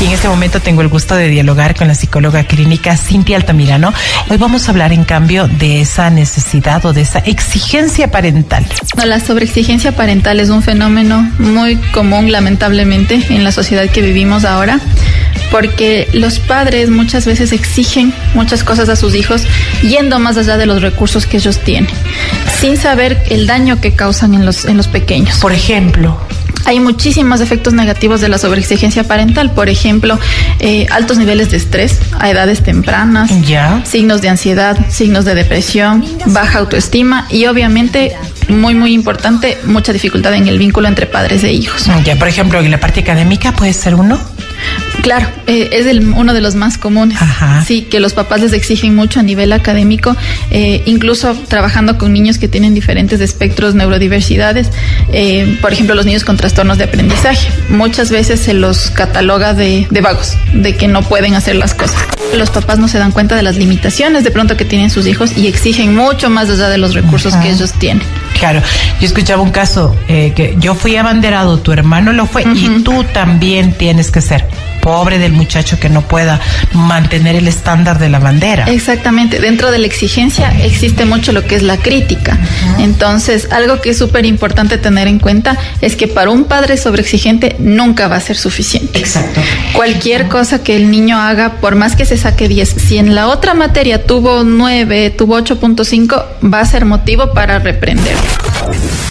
y en este momento tengo el gusto de dialogar con la psicóloga clínica Cintia Altamirano. Hoy vamos a hablar, en cambio, de esa necesidad o de esa exigencia parental. La sobreexigencia parental es un fenómeno muy común, lamentablemente, en la sociedad que vivimos ahora, porque los padres muchas veces exigen muchas cosas a sus hijos yendo más allá de los recursos que ellos tienen, sin saber el daño que causan en los pequeños. Por ejemplo, hay muchísimos efectos negativos de la sobreexigencia parental. Por ejemplo, altos niveles de estrés a edades tempranas, signos de ansiedad, signos de depresión, baja autoestima y obviamente, muy importante, mucha dificultad en el vínculo entre padres e hijos. Por ejemplo, en la parte académica puede ser uno. Claro, es uno de los más comunes. Ajá. Sí, que los papás les exigen mucho a nivel académico, incluso trabajando con niños que tienen diferentes espectros, neurodiversidades. Por ejemplo, los niños con trastornos de aprendizaje. Muchas veces se los cataloga de vagos, de que no pueden hacer las cosas. Los papás no se dan cuenta de las limitaciones de pronto que tienen sus hijos y exigen mucho más allá de los recursos que ellos tienen. Claro, yo escuchaba un caso que yo fui abanderado, tu hermano lo fue y tú también tienes que ser. Pobre del muchacho que no pueda mantener el estándar de la bandera. Exactamente. Dentro de la exigencia existe mucho lo que es la crítica. Entonces, algo que es súper importante tener en cuenta es que para un padre sobreexigente nunca va a ser suficiente. Exacto. Cualquier cosa que el niño haga, por más que se saque 10, si en la otra materia tuvo 9, tuvo 8.5, va a ser motivo para reprenderlo.